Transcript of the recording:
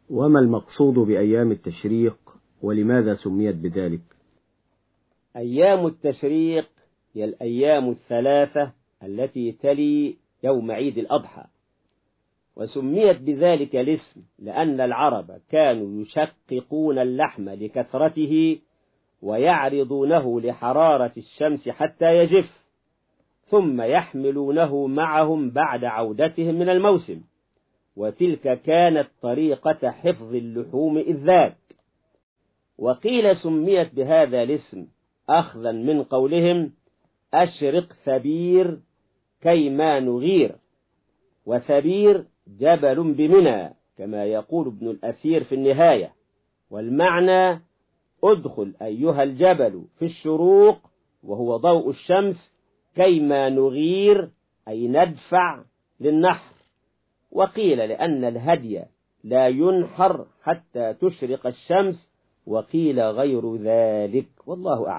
وما المقصود بأيام التشريق ولماذا سميت بذلك؟ أيام التشريق هي الأيام الثلاثة التي تلي يوم عيد الأضحى، وسميت بذلك الاسم لأن العرب كانوا يشققون اللحم لكثرته ويعرضونه لحرارة الشمس حتى يجف، ثم يحملونه معهم بعد عودتهم من الموسم، وتلك كانت طريقة حفظ اللحوم إذ ذاك. وقيل سميت بهذا الاسم أخذا من قولهم أشرق ثبير كيما نغير، وثبير جبل بمنى كما يقول ابن الأثير في النهاية، والمعنى ادخل أيها الجبل في الشروق وهو ضوء الشمس كيما نغير أي ندفع للنحر. وقيل لأن الهدي لا ينحر حتى تشرق الشمس، وقيل غير ذلك، والله أعلم.